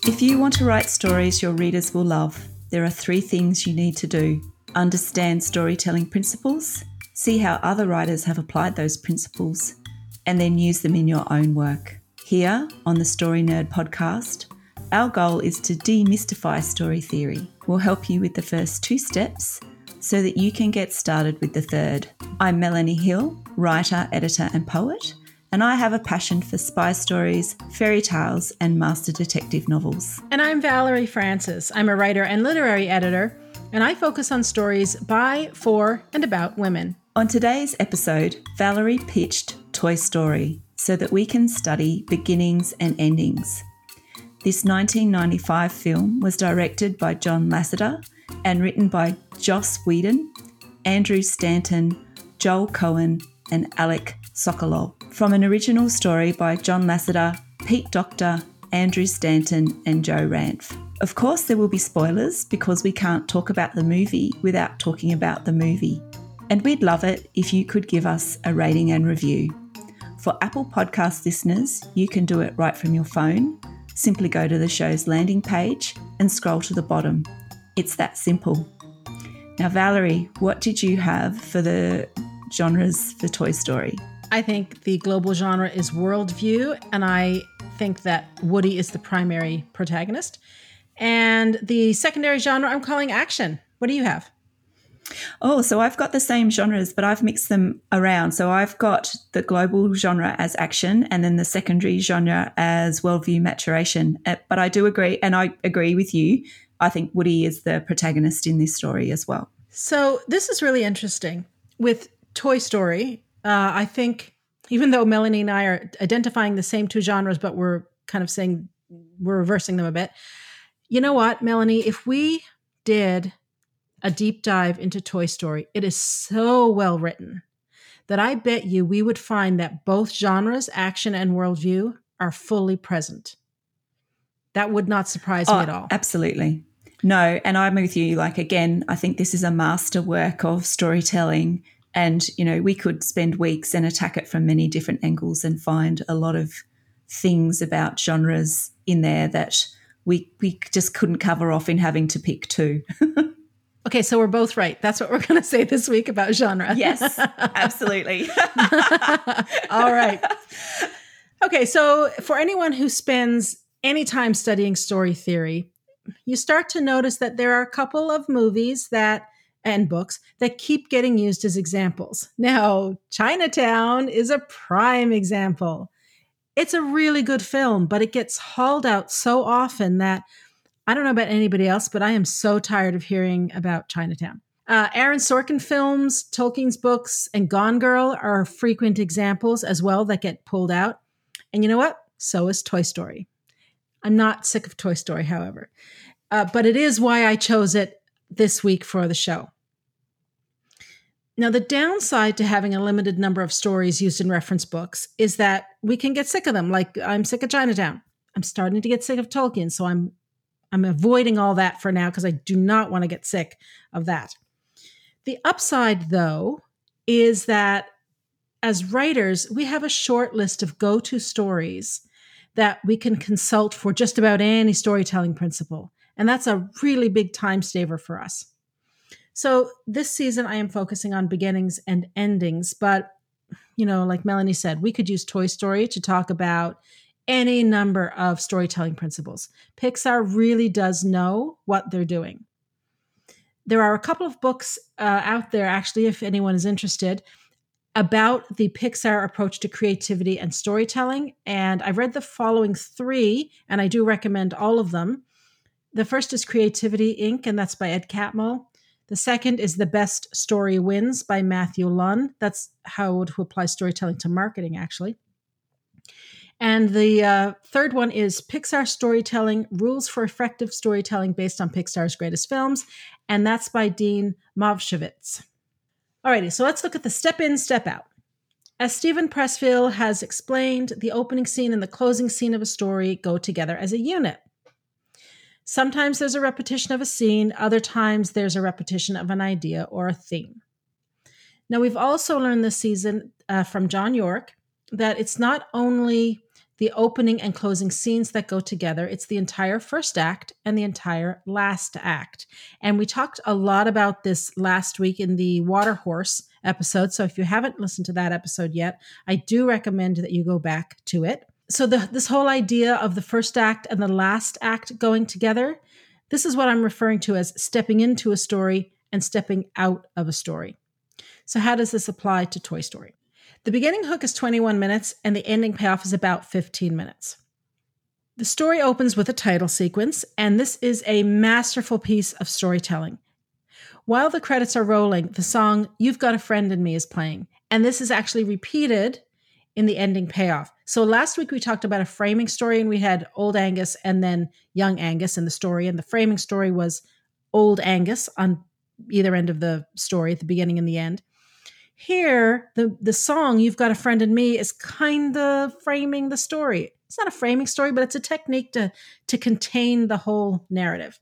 If you want to write stories your readers will love, there are 3 things you need to do. Understand storytelling principles, see how other writers have applied those principles, and then use them in your own work. Here on the Story Nerd podcast, our goal is to demystify story theory. We'll help you with the first 2 steps so that you can get started with the third. I'm Melanie Hill, writer, editor and poet, and I have a passion for spy stories, fairy tales and master detective novels. And I'm Valerie Francis. I'm a writer and literary editor, and I focus on stories by, for, and about women. On today's episode, Valerie pitched Toy Story so that we can study beginnings and endings. This 1995 film was directed by John Lasseter and written by Joss Whedon, Andrew Stanton, Joel Cohen, and Alec Sokolow. From an original story by John Lasseter, Pete Docter, Andrew Stanton, and Joe Ranft. Of course, there will be spoilers because we can't talk about the movie without talking about the movie. And we'd love it if you could give us a rating and review. For Apple Podcast listeners, you can do it right from your phone. Simply go to the show's landing page and scroll to the bottom. It's that simple. Now, Valerie, what did you have for the genres for Toy Story? I think the global genre is worldview, and I think that Woody is the primary protagonist. And the secondary genre I'm calling action. What do you have? Oh, so I've got the same genres, but I've mixed them around. So I've got the global genre as action and then the secondary genre as worldview maturation. But I do agree, and I agree with you. I think Woody is the protagonist in this story as well. So this is really interesting. With Toy Story, I think even though Melanie and I are identifying the same 2 genres, but we're kind of saying we're reversing them a bit. You know what, Melanie, if we did a deep dive into Toy Story, it is so well written that I bet you we would find that both genres, action and worldview, are fully present. That would not surprise me at all. Absolutely. No, and I'm with you. Like, again, I think this is a masterwork of storytelling. And, you know, we could spend weeks and attack it from many different angles and find a lot of things about genres in there that we just couldn't cover off in having to pick 2. Okay, so we're both right. That's what we're going to say this week about genre. Yes, absolutely. All right. Okay, so for anyone who spends any time studying story theory, you start to notice that there are a couple of movies and books that keep getting used as examples. Now, Chinatown is a prime example. It's a really good film, but it gets hauled out so often that I don't know about anybody else, but I am so tired of hearing about Chinatown. Aaron Sorkin films, Tolkien's books, and Gone Girl are frequent examples as well that get pulled out. And you know what? So is Toy Story. I'm not sick of Toy Story, however. But it is why I chose it this week for the show. Now, the downside to having a limited number of stories used in reference books is that we can get sick of them. Like, I'm sick of Chinatown. I'm starting to get sick of Tolkien, so I'm avoiding all that for now because I do not want to get sick of that. The upside, though, is that as writers, we have a short list of go-to stories that we can consult for just about any storytelling principle. And that's a really big time saver for us. So this season, I am focusing on beginnings and endings. But, you know, like Melanie said, we could use Toy Story to talk about any number of storytelling principles. Pixar really does know what they're doing. There are a couple of books out there, actually, if anyone is interested, about the Pixar approach to creativity and storytelling. And I've read the following 3, and I do recommend all of them. The first is Creativity, Inc., and that's by Ed Catmull. The second is The Best Story Wins by Matthew Lunn. That's how to apply storytelling to marketing, actually. And the third one is Pixar Storytelling, Rules for Effective Storytelling Based on Pixar's Greatest Films. And that's by Dean Movshevitz. Alrighty, so let's look at the step in, step out. As Steven Pressfield has explained, the opening scene and the closing scene of a story go together as a unit. Sometimes there's a repetition of a scene, other times there's a repetition of an idea or a theme. Now, we've also learned this season from John York that it's not only the opening and closing scenes that go together. It's the entire first act and the entire last act. And we talked a lot about this last week in the Water Horse episode. So if you haven't listened to that episode yet, I do recommend that you go back to it. So this whole idea of the first act and the last act going together, this is what I'm referring to as stepping into a story and stepping out of a story. So how does this apply to Toy Story? The beginning hook is 21 minutes and the ending payoff is about 15 minutes. The story opens with a title sequence, and this is a masterful piece of storytelling. While the credits are rolling, the song You've Got a Friend in Me is playing, and this is actually repeated in the ending payoff. So last week we talked about a framing story, and we had Old Angus and then Young Angus in the story, and the framing story was Old Angus on either end of the story at the beginning and the end. Here, the song, You've Got a Friend in Me, is kind of framing the story. It's not a framing story, but it's a technique to contain the whole narrative.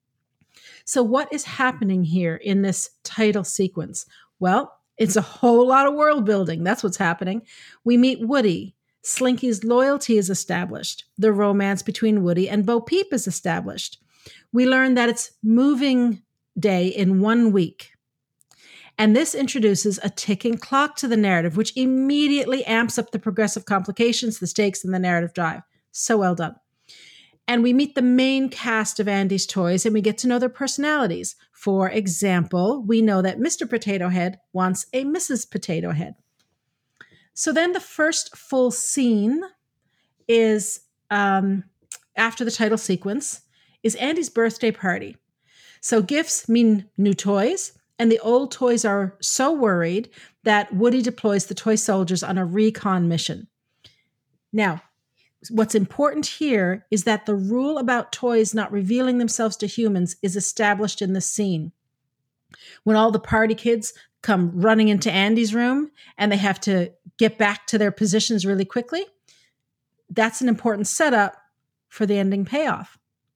So what is happening here in this title sequence? Well, it's a whole lot of world building. That's what's happening. We meet Woody. Slinky's loyalty is established. The romance between Woody and Bo Peep is established. We learn that it's moving day in 1 week. And this introduces a ticking clock to the narrative, which immediately amps up the progressive complications, the stakes, and the narrative drive. So well done. And we meet the main cast of Andy's Toys, and we get to know their personalities. For example, we know that Mr. Potato Head wants a Mrs. Potato Head. So then the first full scene is, after the title sequence, is Andy's birthday party. So gifts mean new toys. And the old toys are so worried that Woody deploys the toy soldiers on a recon mission. Now, what's important here is that the rule about toys not revealing themselves to humans is established in the scene. When all the party kids come running into Andy's room and they have to get back to their positions really quickly, that's an important setup for the ending payoff.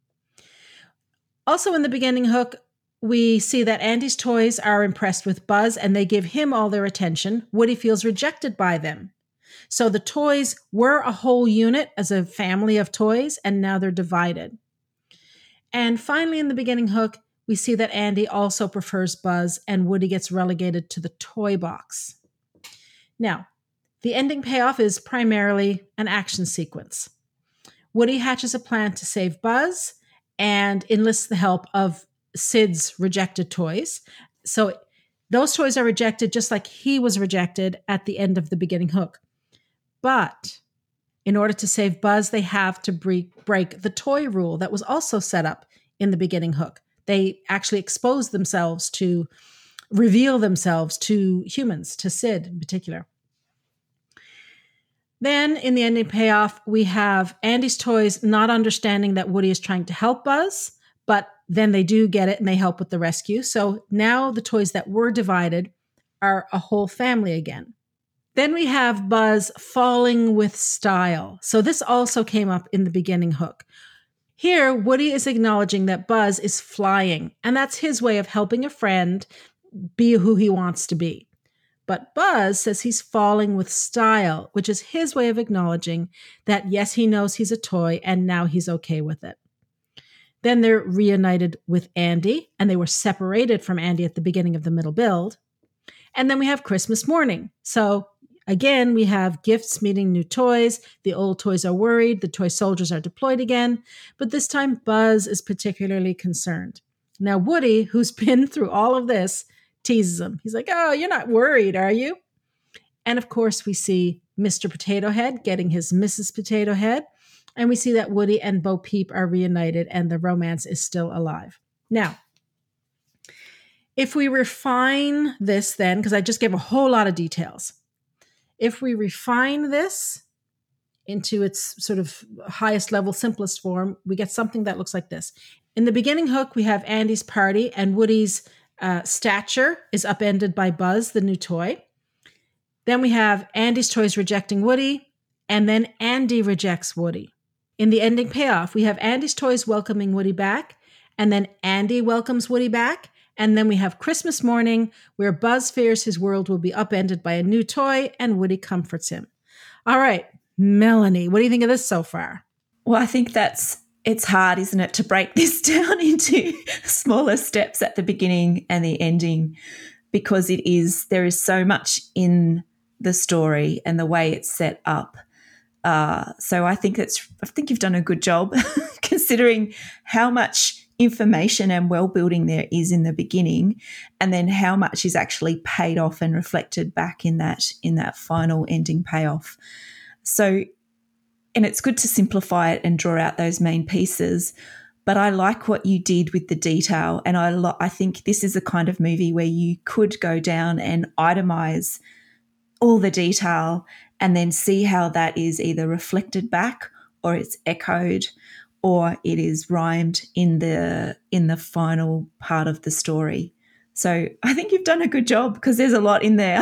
Also in the beginning hook, we see that Andy's Toys are impressed with Buzz and they give him all their attention. Woody feels rejected by them. So the toys were a whole unit as a family of toys, and now they're divided. And finally, in the beginning hook, we see that Andy also prefers Buzz and Woody gets relegated to the toy box. Now, the ending payoff is primarily an action sequence. Woody hatches a plan to save Buzz and enlists the help of Sid's rejected toys. So those toys are rejected just like he was rejected at the end of the beginning hook. But in order to save Buzz, they have to break the toy rule that was also set up in the beginning hook. They actually expose themselves to reveal themselves to humans, to Sid in particular. Then in the ending payoff, we have Andy's Toys not understanding that Woody is trying to help Buzz, but then they do get it and they help with the rescue. So now the toys that were divided are a whole family again. Then we have Buzz falling with style. So this also came up in the beginning hook. Here, Woody is acknowledging that Buzz is flying, and that's his way of helping a friend be who he wants to be. But Buzz says he's falling with style, which is his way of acknowledging that, yes, he knows he's a toy, and now he's okay with it. Then they're reunited with Andy, and they were separated from Andy at the beginning of the middle build. And then we have Christmas morning. So again, we have gifts meeting new toys. The old toys are worried. The toy soldiers are deployed again. But this time, Buzz is particularly concerned. Now, Woody, who's been through all of this, teases him. He's like, "Oh, you're not worried, are you?" And of course, we see Mr. Potato Head getting his Mrs. Potato Head. And we see that Woody and Bo Peep are reunited and the romance is still alive. Now, if we refine this then, because I just gave a whole lot of details, if we refine this into its sort of highest level, simplest form, we get something that looks like this. In the beginning hook, we have Andy's party and Woody's stature is upended by Buzz, the new toy. Then we have Andy's Toys rejecting Woody, and then Andy rejects Woody. In the ending payoff, we have Andy's Toys welcoming Woody back, and then Andy welcomes Woody back, and then we have Christmas morning, where Buzz fears his world will be upended by a new toy, and Woody comforts him. All right, Melanie, what do you think of this so far? Well, I think it's hard, isn't it, to break this down into smaller steps at the beginning and the ending, because there is so much in the story and the way it's set up. So I think you've done a good job considering how much information and world building there is in the beginning, and then how much is actually paid off and reflected back in that final ending payoff. So, and it's good to simplify it and draw out those main pieces. But I like what you did with the detail, and I think this is a kind of movie where you could go down and itemize all the detail and then see how that is either reflected back or it's echoed or it is rhymed in the final part of the story. So I think you've done a good job because there's a lot in there.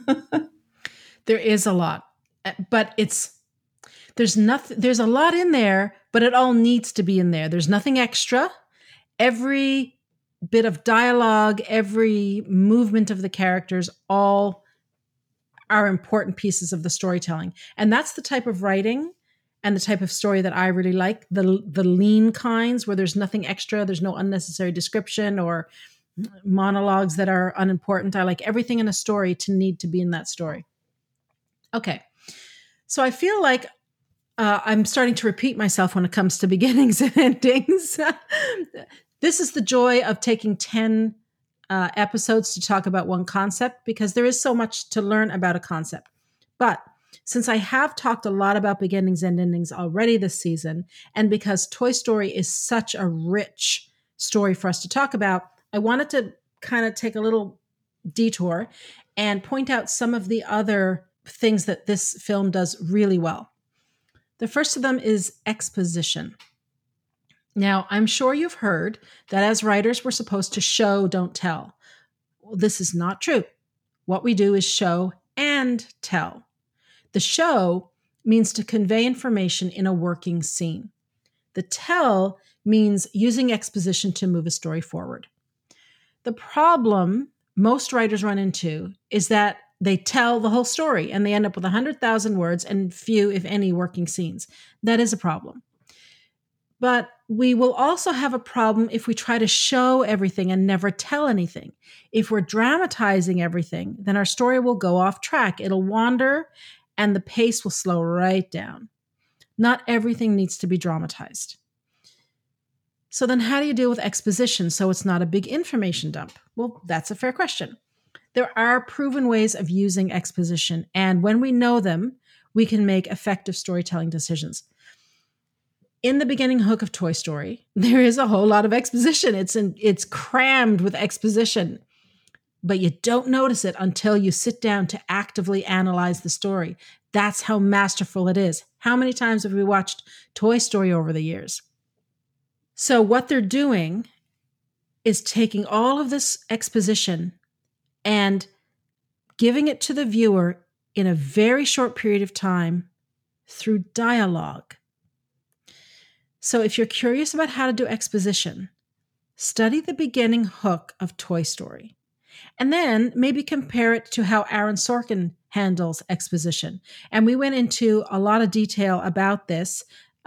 There is a lot, but there's a lot in there, but it all needs to be in there. There's nothing extra. Every bit of dialogue, every movement of the characters, all are important pieces of the storytelling. And that's the type of writing and the type of story that I really like, the lean kinds where there's nothing extra, there's no unnecessary description or monologues that are unimportant. I like everything in a story to need to be in that story. Okay. So I feel like I'm starting to repeat myself when it comes to beginnings and endings. This is the joy of taking 10 episodes to talk about one concept, because there is so much to learn about a concept. But since I have talked a lot about beginnings and endings already this season, and because Toy Story is such a rich story for us to talk about, I wanted to kind of take a little detour and point out some of the other things that this film does really well. The first of them is exposition. Now, I'm sure you've heard that as writers, we're supposed to show, don't tell. Well, this is not true. What we do is show and tell. The show means to convey information in a working scene. The tell means using exposition to move a story forward. The problem most writers run into is that they tell the whole story and they end up with 100,000 words and few, if any, working scenes. That is a problem. But we will also have a problem if we try to show everything and never tell anything. If we're dramatizing everything, then our story will go off track. It'll wander and the pace will slow right down. Not everything needs to be dramatized. So then how do you deal with exposition so it's not a big information dump? Well, that's a fair question. There are proven ways of using exposition, and when we know them, we can make effective storytelling decisions. In the beginning hook of Toy Story, there is a whole lot of exposition. It's crammed with exposition, but you don't notice it until you sit down to actively analyze the story. That's how masterful it is. How many times have we watched Toy Story over the years? So what they're doing is taking all of this exposition and giving it to the viewer in a very short period of time through dialogue. So if you're curious about how to do exposition, study the beginning hook of Toy Story, and then maybe compare it to how Aaron Sorkin handles exposition. And we went into a lot of detail about this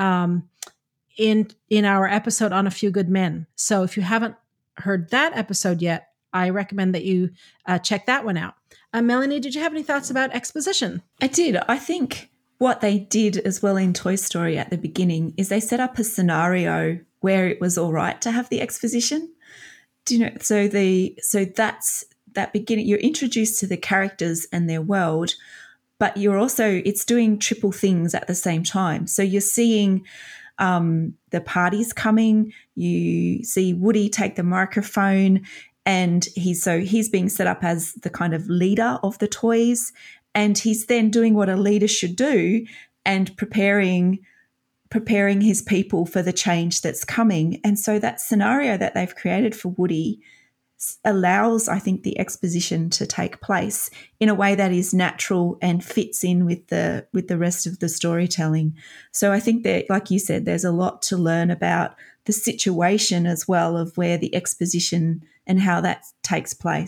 in our episode on A Few Good Men. So if you haven't heard that episode yet, I recommend that you check that one out. Melanie, did you have any thoughts about exposition? I did. I think what they did as well in Toy Story at the beginning is they set up a scenario where it was all right to have the exposition. Do you know? So that's that beginning. You're introduced to the characters and their world, but it's doing triple things at the same time. So you're seeing the parties coming. You see Woody take the microphone, and he's being set up as the kind of leader of the toys, and he's then doing what a leader should do and preparing his people for the change that's coming. And so that scenario that they've created for Woody allows, I think, the exposition to take place in a way that is natural and fits in with the rest of the storytelling. So I think that, like you said, there's a lot to learn about the situation as well of where the exposition and how that takes place.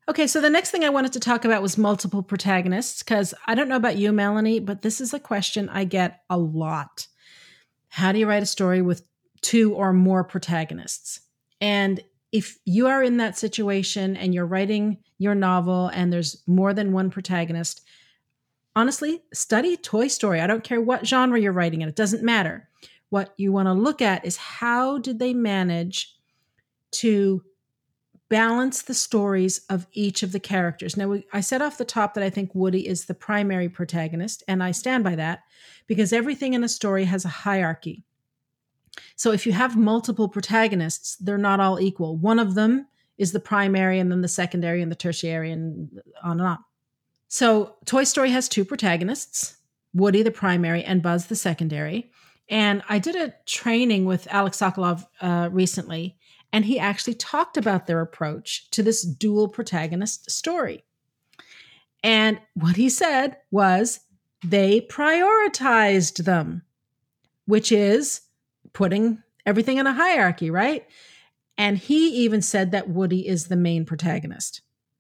Okay, so the next thing I wanted to talk about was multiple protagonists, because I don't know about you, Melanie, but this is a question I get a lot. How do you write a story with two or more protagonists? And if you are in that situation and you're writing your novel and there's more than one protagonist, honestly, study Toy Story. I don't care what genre you're writing in, it doesn't matter. What you want to look at is how did they manage to balance the stories of each of the characters. Now, I said off the top that I think Woody is the primary protagonist, and I stand by that because everything in a story has a hierarchy. So if you have multiple protagonists, they're not all equal. One of them is the primary, and then the secondary and the tertiary, and on and on. So Toy Story has two protagonists, Woody, the primary, and Buzz, the secondary. And I did a training with Alex Sokolov recently, and he actually talked about their approach to this dual protagonist story. And what he said was they prioritized them, which is putting everything in a hierarchy, right? And he even said that Woody is the main protagonist.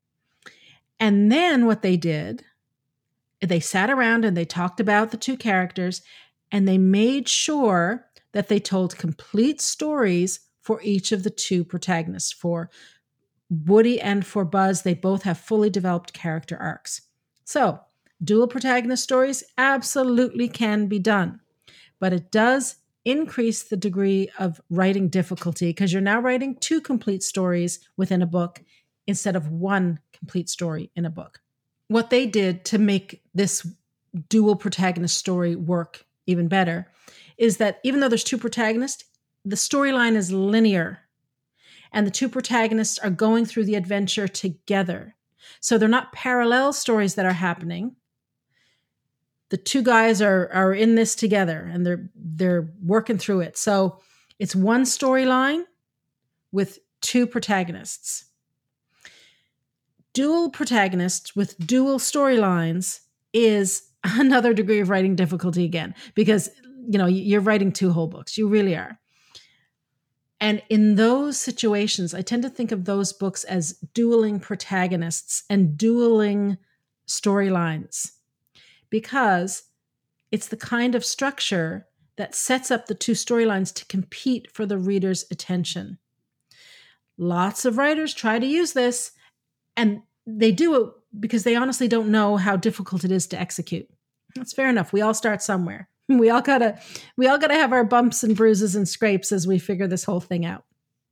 And then what they did, they sat around and they talked about the two characters, and they made sure that they told complete stories for each of the two protagonists. For Woody and for Buzz, they both have fully developed character arcs. So, dual protagonist stories absolutely can be done, but it does increase the degree of writing difficulty because you're now writing two complete stories within a book instead of one complete story in a book. What they did to make this dual protagonist story work even better is that even though there's two protagonists, the storyline is linear and the two protagonists are going through the adventure together. So they're not parallel stories that are happening. The two guys are in this together and they're working through it. So it's one storyline with two protagonists. Dual protagonists with dual storylines is another degree of writing difficulty again, because you're writing two whole books. You really are. And in those situations, I tend to think of those books as dueling protagonists and dueling storylines, because it's the kind of structure that sets up the two storylines to compete for the reader's attention. Lots of writers try to use this, and they do it because they honestly don't know how difficult it is to execute. That's fair enough. We all start somewhere. We all gotta have our bumps and bruises and scrapes as we figure this whole thing out.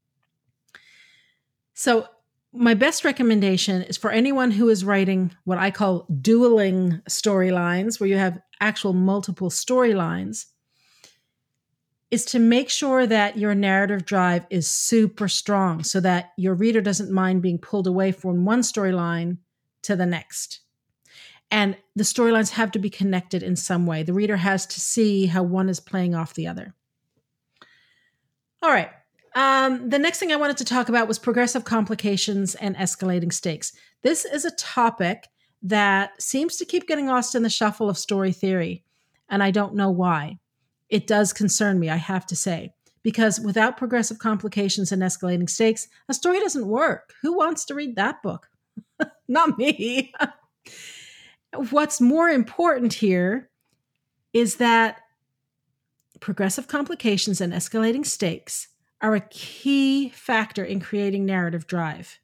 So my best recommendation is for anyone who is writing what I call dueling storylines, where you have actual multiple storylines, is to make sure that your narrative drive is super strong so that your reader doesn't mind being pulled away from one storyline to the next. And the storylines have to be connected in some way. The reader has to see how one is playing off the other. All right. The next thing I wanted to talk about was progressive complications and escalating stakes. This is a topic that seems to keep getting lost in the shuffle of story theory, and I don't know why. It does concern me, I have to say, because without progressive complications and escalating stakes, a story doesn't work. Who wants to read that book? Not me. What's more important here is that progressive complications and escalating stakes are a key factor in creating narrative drive.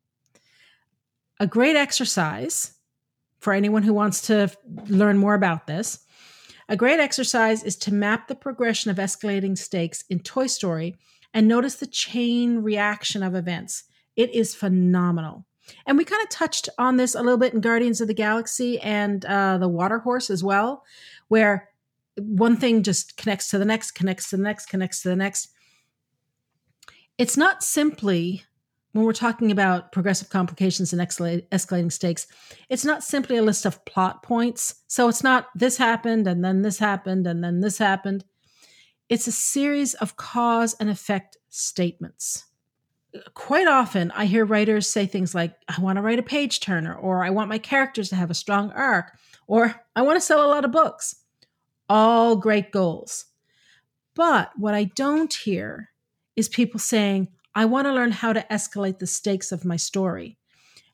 A great exercise for anyone who wants to learn more about this, a great exercise is to map the progression of escalating stakes in Toy Story and notice the chain reaction of events. It is phenomenal. And we kind of touched on this a little bit in Guardians of the Galaxy and The Water Horse as well, where one thing just connects to the next, connects to the next, connects to the next. It's not simply, when we're talking about progressive complications and escalating stakes, it's not simply a list of plot points. So it's not this happened and then this happened and then this happened. It's a series of cause and effect statements. Quite often, I hear writers say things like, I want to write a page turner, or I want my characters to have a strong arc, or I want to sell a lot of books. All great goals. But what I don't hear is people saying, I want to learn how to escalate the stakes of my story.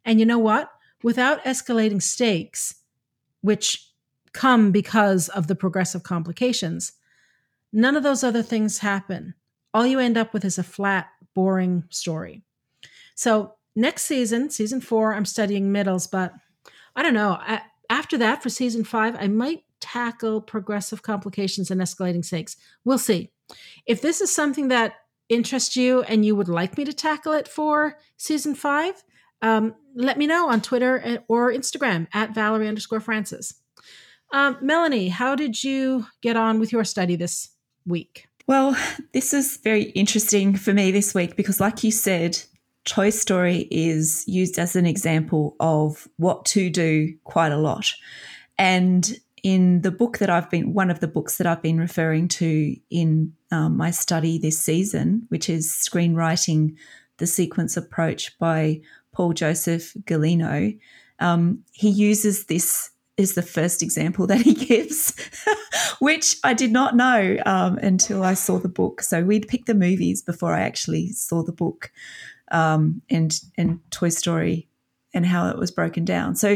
And you know what? Without escalating stakes, which come because of the progressive complications, none of those other things happen. All you end up with is a flat, boring story. So next season, season 4, I'm studying middles, but I don't know. After that, for season 5, I might tackle progressive complications and escalating stakes. We'll see. If this is something that interests you and you would like me to tackle it for season 5, let me know on Twitter or Instagram at Valerie_Francis. Melanie, how did you get on with your study this week? Well, this is very interesting for me this week because, like you said, Toy Story is used as an example of what to do quite a lot. And in the book that one of the books that I've been referring to in my study this season, which is Screenwriting the Sequence Approach by Paul Joseph Galino, he uses this is the first example that he gives, which I did not know until I saw the book. So we'd picked the movies before I actually saw the book and Toy Story and how it was broken down. So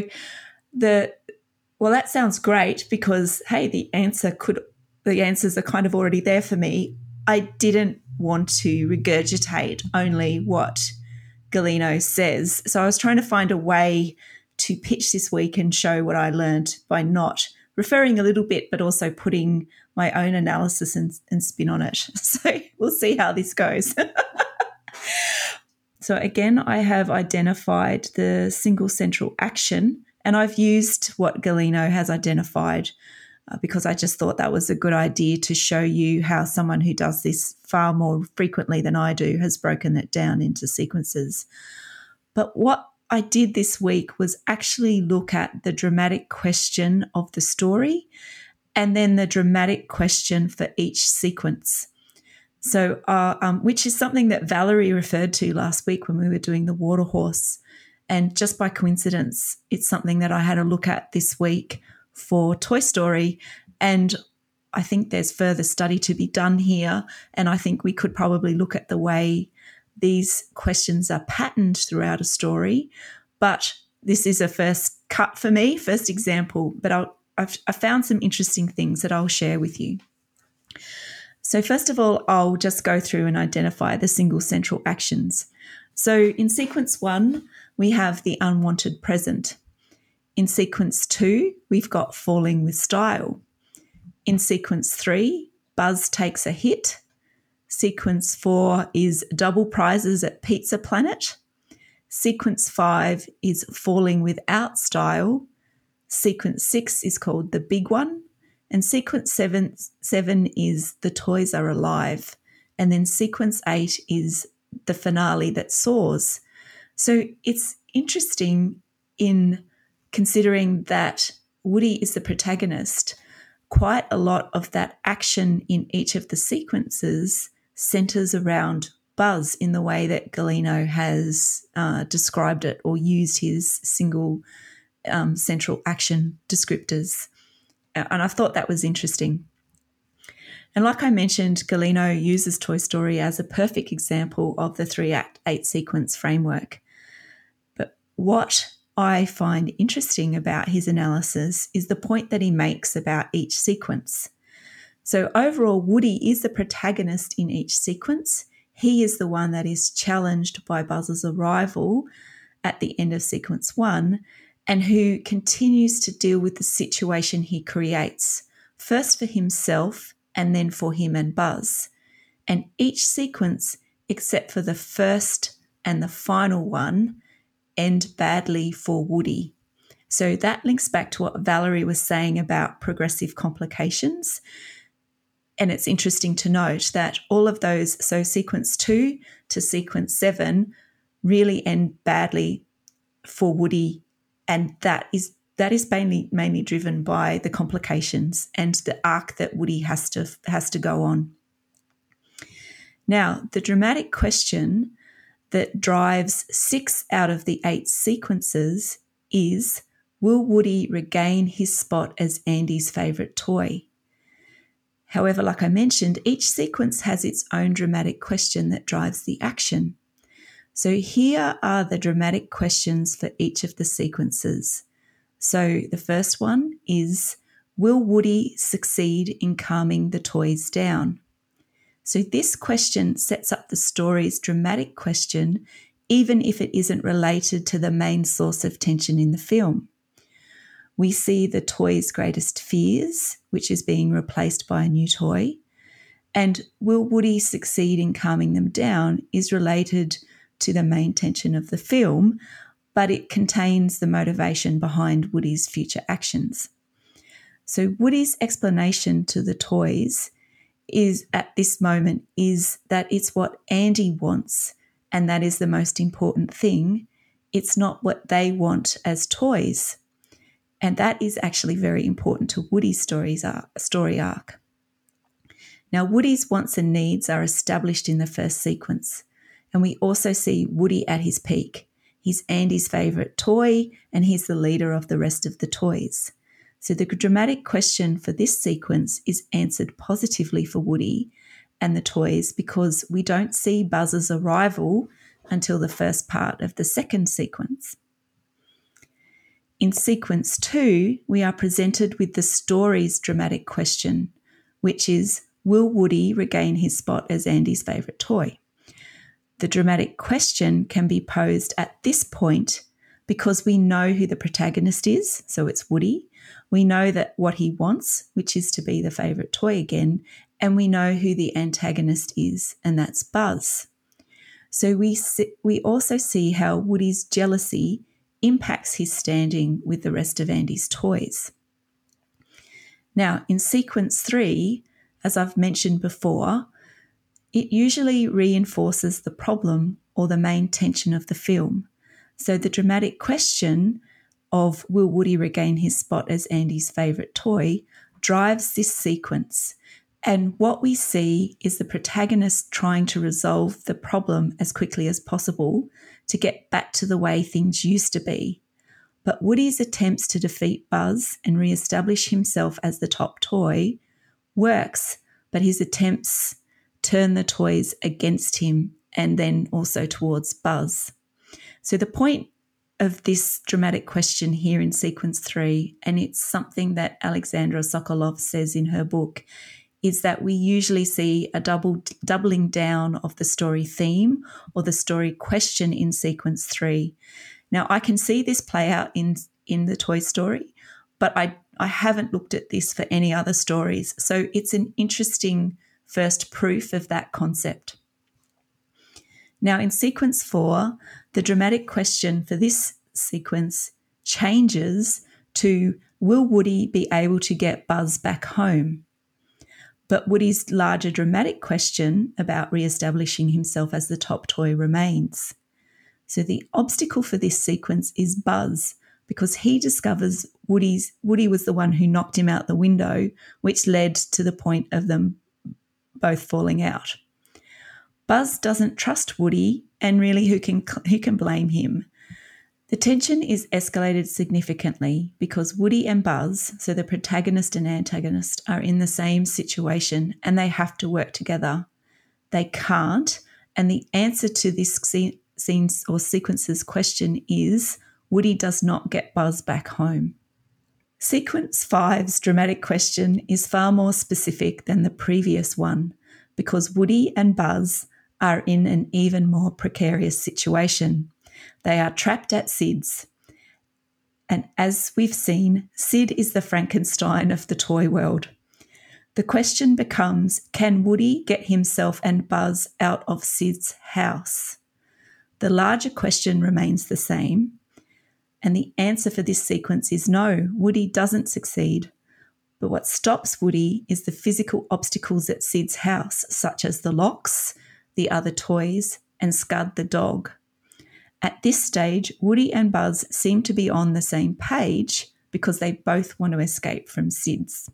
that sounds great because, hey, the answers are kind of already there for me. I didn't want to regurgitate only what Galino says. So I was trying to find a way to pitch this week and show what I learned by not referring a little bit, but also putting my own analysis and spin on it. So we'll see how this goes. So again, I have identified the single central action, and I've used what Galino has identified because I just thought that was a good idea to show you how someone who does this far more frequently than I do has broken it down into sequences. But what I did this week was actually look at the dramatic question of the story and then the dramatic question for each sequence. So, which is something that Valerie referred to last week when we were doing the water horse. And just by coincidence, it's something that I had a look at this week for Toy Story. And I think there's further study to be done here. And I think we could probably look at the way these questions are patterned throughout a story. But this is a first cut for me, first example. But I found some interesting things that I'll share with you. So first of all, I'll just go through and identify the single central actions. So in sequence 1, we have the unwanted present. In sequence 2, we've got falling with style. In sequence 3, Buzz takes a hit. Sequence 4 is double prizes at Pizza Planet. Sequence 5 is falling without style. Sequence 6 is called the big one. And sequence 7 is the toys are alive. And then sequence 8 is the finale that soars. So it's interesting in considering that Woody is the protagonist. Quite a lot of that action in each of the sequences centers around Buzz in the way that Galino has described it or used his single central action descriptors. And I thought that was interesting. And like I mentioned, Galino uses Toy Story as a perfect example of the 3-act, 8-sequence framework. But what I find interesting about his analysis is the point that he makes about each sequence. So overall, Woody is the protagonist in each sequence. He is the one that is challenged by Buzz's arrival at the end of sequence 1 and who continues to deal with the situation he creates, first for himself and then for him and Buzz. And each sequence, except for the first and the final one, end badly for Woody. So that links back to what Valerie was saying about progressive complications. And it's interesting to note that all of those, so sequence 2 to sequence 7, really end badly for Woody. And that is mainly driven by the complications and the arc that Woody has to go on. Now, the dramatic question that drives 6 out of the 8 sequences is, will Woody regain his spot as Andy's favourite toy? However, like I mentioned, each sequence has its own dramatic question that drives the action. So here are the dramatic questions for each of the sequences. So the first one is, will Woody succeed in calming the toys down? So this question sets up the story's dramatic question, even if it isn't related to the main source of tension in the film. We see the toy's greatest fears, which is being replaced by a new toy, and will Woody succeed in calming them down is related to the main tension of the film, but it contains the motivation behind Woody's future actions. So Woody's explanation to the toys is at this moment is that it's what Andy wants, and that is the most important thing. It's not what they want as toys. And that is actually very important to Woody's story arc. Now, Woody's wants and needs are established in the first sequence, and we also see Woody at his peak. He's Andy's favourite toy, and he's the leader of the rest of the toys. So the dramatic question for this sequence is answered positively for Woody and the toys because we don't see Buzz's arrival until the first part of the second sequence. In sequence 2, we are presented with the story's dramatic question, which is, will Woody regain his spot as Andy's favourite toy? The dramatic question can be posed at this point because we know who the protagonist is, so it's Woody. We know that what he wants, which is to be the favourite toy again, and we know who the antagonist is, and that's Buzz. So we also see how Woody's jealousy impacts his standing with the rest of Andy's toys. Now, in sequence 3, as I've mentioned before, it usually reinforces the problem or the main tension of the film. So the dramatic question of will Woody regain his spot as Andy's favourite toy drives this sequence. And what we see is the protagonist trying to resolve the problem as quickly as possible to get back to the way things used to be. But Woody's attempts to defeat Buzz and re-establish himself as the top toy works, but his attempts turn the toys against him and then also towards Buzz. So the point of this dramatic question here in sequence 3, and it's something that Alexandra Sokolov says in her book, is that we usually see a doubling down of the story theme or the story question in sequence 3. Now, I can see this play out in the Toy Story, but I haven't looked at this for any other stories. So it's an interesting first proof of that concept. Now, in sequence 4, the dramatic question for this sequence changes to, will Woody be able to get Buzz back home? But Woody's larger dramatic question about re-establishing himself as the top toy remains. So the obstacle for this sequence is Buzz, because he discovers Woody was the one who knocked him out the window, which led to the point of them both falling out. Buzz doesn't trust Woody, and really who can blame him? The tension is escalated significantly because Woody and Buzz, so the protagonist and antagonist, are in the same situation and they have to work together. They can't, and the answer to this scene's or sequence's question is Woody does not get Buzz back home. Sequence 5's dramatic question is far more specific than the previous one because Woody and Buzz are in an even more precarious situation. They are trapped at Sid's. And as we've seen, Sid is the Frankenstein of the toy world. The question becomes, can Woody get himself and Buzz out of Sid's house? The larger question remains the same, and the answer for this sequence is no, Woody doesn't succeed. But what stops Woody is the physical obstacles at Sid's house, such as the locks, the other toys, and Scud the dog. At this stage, Woody and Buzz seem to be on the same page because they both want to escape from Sid's.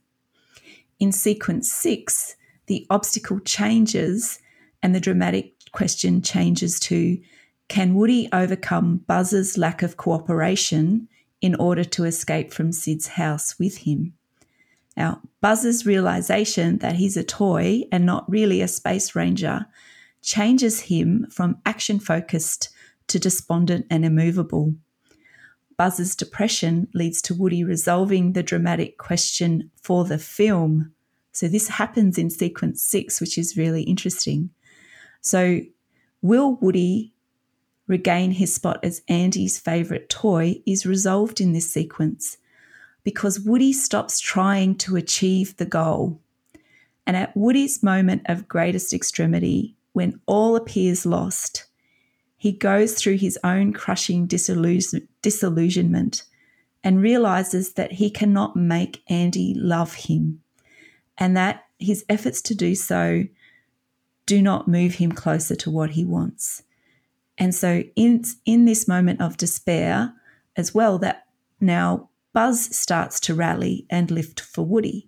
In sequence 6, the obstacle changes and the dramatic question changes to, can Woody overcome Buzz's lack of cooperation in order to escape from Sid's house with him? Now, Buzz's realisation that he's a toy and not really a space ranger changes him from action-focused to despondent and immovable. Buzz's depression leads to Woody resolving the dramatic question for the film. So this happens in sequence 6, which is really interesting. So will Woody regain his spot as Andy's favourite toy is resolved in this sequence because Woody stops trying to achieve the goal. And at Woody's moment of greatest extremity, when all appears lost, he goes through his own crushing disillusionment and realises that he cannot make Andy love him and that his efforts to do so do not move him closer to what he wants. And so in this moment of despair as well, that now Buzz starts to rally and lift for Woody.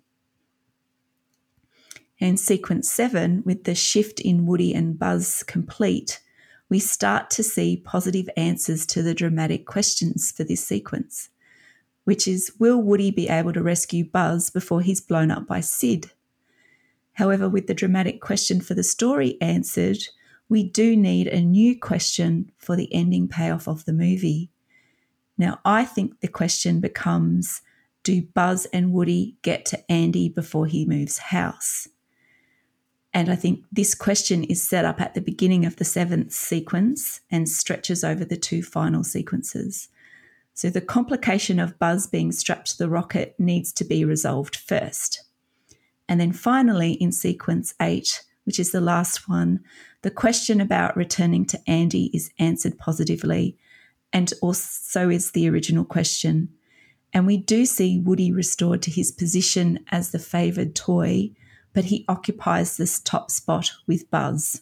And sequence 7, with the shift in Woody and Buzz complete, we start to see positive answers to the dramatic questions for this sequence, which is, will Woody be able to rescue Buzz before he's blown up by Sid? However, with the dramatic question for the story answered, we do need a new question for the ending payoff of the movie. Now, I think the question becomes, do Buzz and Woody get to Andy before he moves house? And I think this question is set up at the beginning of the 7th sequence and stretches over the 2 final sequences. So the complication of Buzz being strapped to the rocket needs to be resolved first. And then finally, in sequence 8, which is the last one, the question about returning to Andy is answered positively, and also is the original question. And we do see Woody restored to his position as the favoured toy, but he occupies this top spot with Buzz.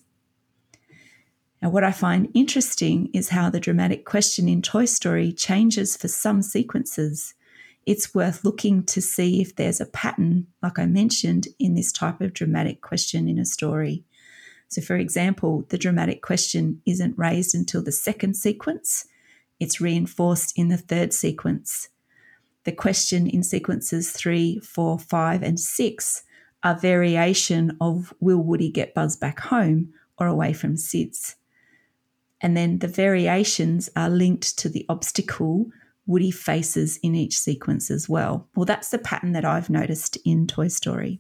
Now, what I find interesting is how the dramatic question in Toy Story changes for some sequences. It's worth looking to see if there's a pattern, like I mentioned, in this type of dramatic question in a story. So, for example, the dramatic question isn't raised until the 2nd sequence. It's reinforced in the 3rd sequence. The question in sequences 3, 4, 5, and 6 are variation of will Woody get Buzz back home or away from Sid's. And then the variations are linked to the obstacle Woody faces in each sequence as well. Well, that's the pattern that I've noticed in Toy Story.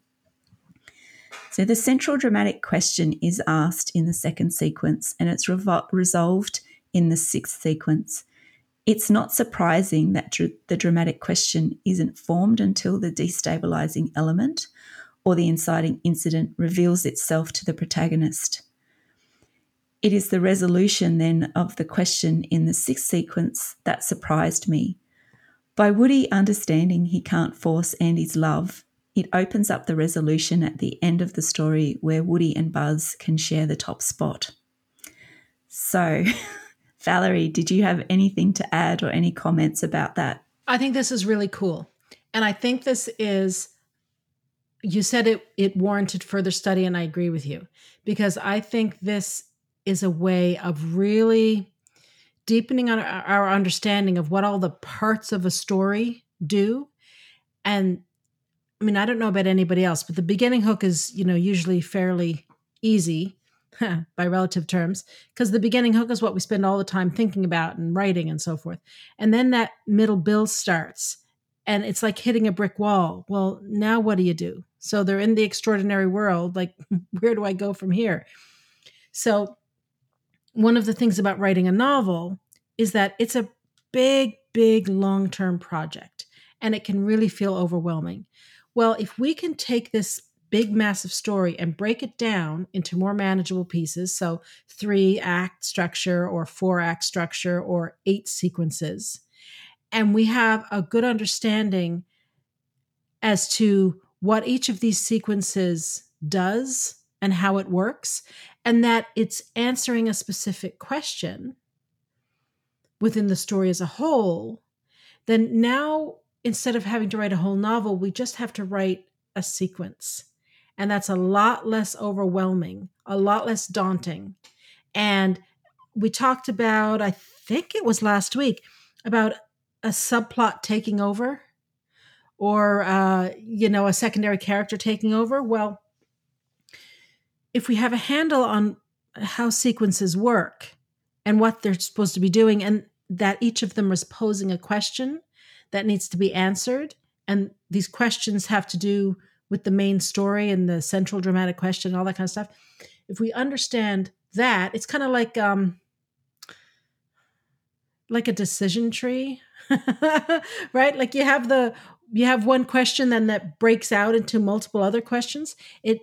So the central dramatic question is asked in the 2nd sequence and it's resolved in the 6th sequence. It's not surprising that the dramatic question isn't formed until the destabilising element or the inciting incident reveals itself to the protagonist. It is the resolution then of the question in the 6th sequence that surprised me. By Woody understanding he can't force Andy's love, it opens up the resolution at the end of the story where Woody and Buzz can share the top spot. So, Valerie, did you have anything to add or any comments about that? I think this is really cool. And I think this is, you said it warranted further study, and I agree with you, because I think this is a way of really deepening our understanding of what all the parts of a story do. And I mean, I don't know about anybody else, but the beginning hook is, usually fairly easy by relative terms, because the beginning hook is what we spend all the time thinking about and writing and so forth. And then that middle build starts and it's like hitting a brick wall. Well, now what do you do? So they're in the extraordinary world. Like, where do I go from here? So one of the things about writing a novel is that it's a big, big long-term project and it can really feel overwhelming. Well, if we can take this big, massive story and break it down into more manageable pieces, so 3-act structure or 4-act structure or 8 sequences, and we have a good understanding as to what each of these sequences does and how it works, and that it's answering a specific question within the story as a whole, then now instead of having to write a whole novel, we just have to write a sequence. And that's a lot less overwhelming, a lot less daunting. And we talked about, I think it was last week, about a subplot taking over or, a secondary character taking over. Well, if we have a handle on how sequences work, and what they're supposed to be doing, and that each of them is posing a question that needs to be answered. And these questions have to do with the main story and the central dramatic question, all that kind of stuff. If we understand that, it's kind of like a decision tree, right? Like you have one question, then that breaks out into multiple other questions.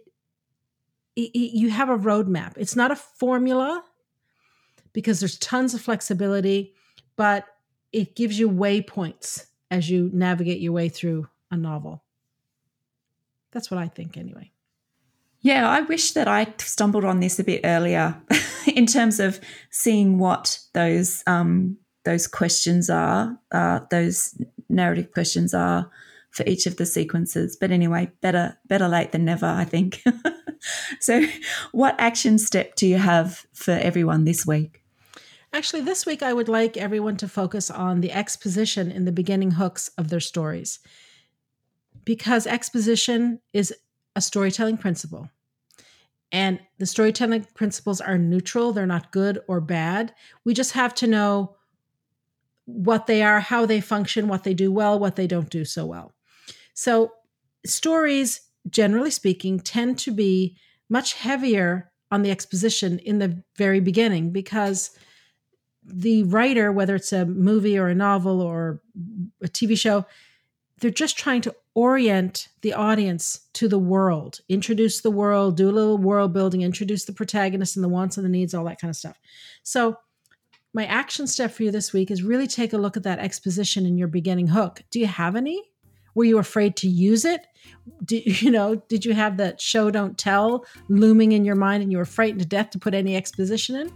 You have a roadmap. It's not a formula because there's tons of flexibility, but it gives you waypoints as you navigate your way through a novel. That's what I think anyway. Yeah, I wish that I stumbled on this a bit earlier in terms of seeing what those questions are, those narrative questions are for each of the sequences. But anyway, better late than never, I think. So what action step do you have for everyone this week? Actually, this week I would like everyone to focus on the exposition in the beginning hooks of their stories, because exposition is a storytelling principle. And the storytelling principles are neutral. They're not good or bad. We just have to know what they are, how they function, what they do well, what they don't do so well. So stories, generally speaking, tend to be much heavier on the exposition in the very beginning, because the writer, whether it's a movie or a novel or a TV show, they're just trying to orient the audience to the world, introduce the world, do a little world building, introduce the protagonist and the wants and the needs, all that kind of stuff. So my action step for you this week is really take a look at that exposition in your beginning hook. Do you have any? Were you afraid to use it? Did you have that show don't tell looming in your mind and you were frightened to death to put any exposition in?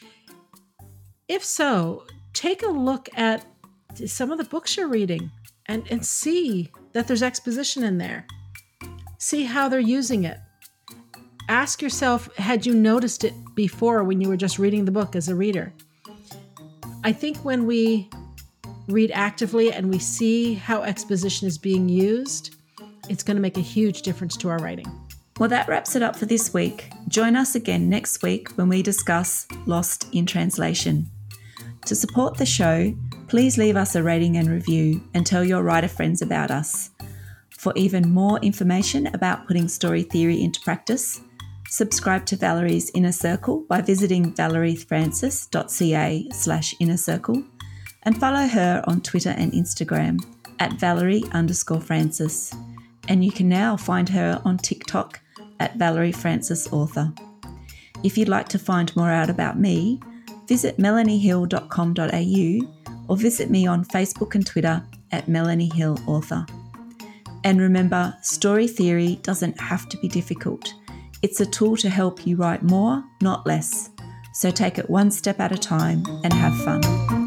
If so, take a look at some of the books you're reading and see that there's exposition in there. See how they're using it. Ask yourself, had you noticed it before when you were just reading the book as a reader? I think when we read actively and we see how exposition is being used, it's going to make a huge difference to our writing. Well, that wraps it up for this week. Join us again next week when we discuss Lost in Translation. To support the show, please leave us a rating and review and tell your writer friends about us. For even more information about putting story theory into practice, subscribe to Valerie's Inner Circle by visiting valeriefrancis.ca/inner circle and follow her on Twitter and Instagram at Valerie_Francis. And you can now find her on TikTok at Valerie Francis Author. If you'd like to find more out about me, visit melaniehill.com.au or visit me on Facebook and Twitter at Melanie Hill Author. And remember, story theory doesn't have to be difficult. It's a tool to help you write more, not less. So take it one step at a time and have fun.